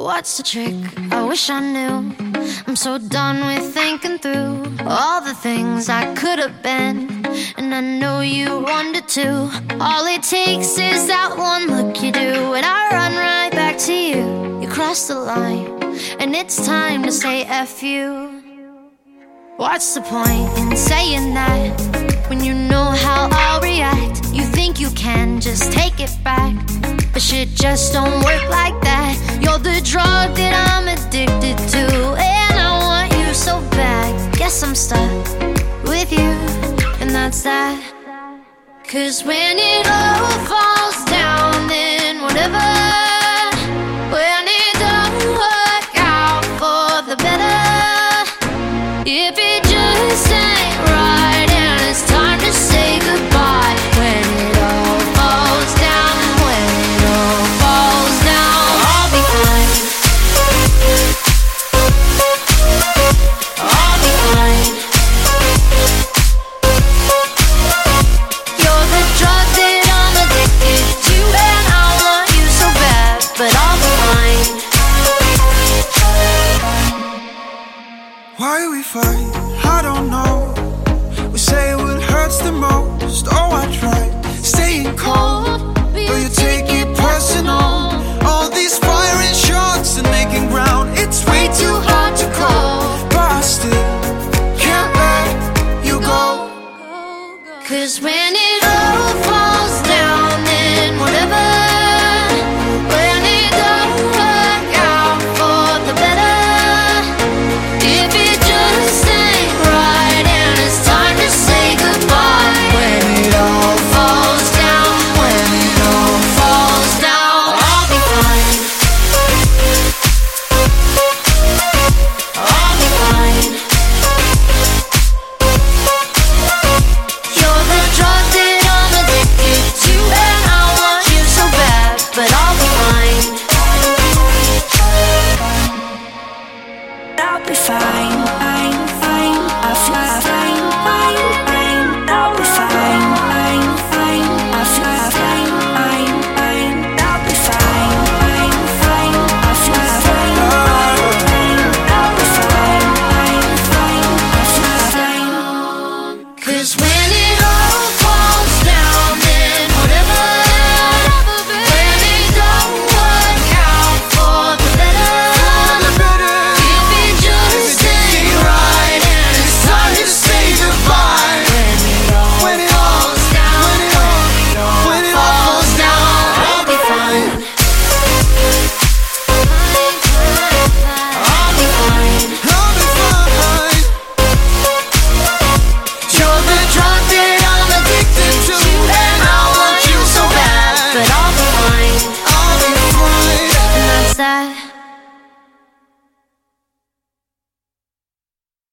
What's the trick? I wish I knew. I'm so done with thinking through all the things I could have been, and I know you wanted to. All it takes is that one look you do, and I run right back to you. You cross the line, and it's time to say F you. What's the point in saying that when you know how I'll react? You think you can just take it back, but shit just don't work like that. You're the drug that I'm addicted to, and I want you so bad. Guess I'm stuck with you, and that's that. 'Cause when it all falls down, then whatever. When it don't work out for the better, if it just ain't right and it's time to say goodbye. When it all falls down, when it all falls down, I'll be fine. I'll be fine. You're the drug that I'm addicted to, and I want you so bad, but I'll be fine. Why we fight?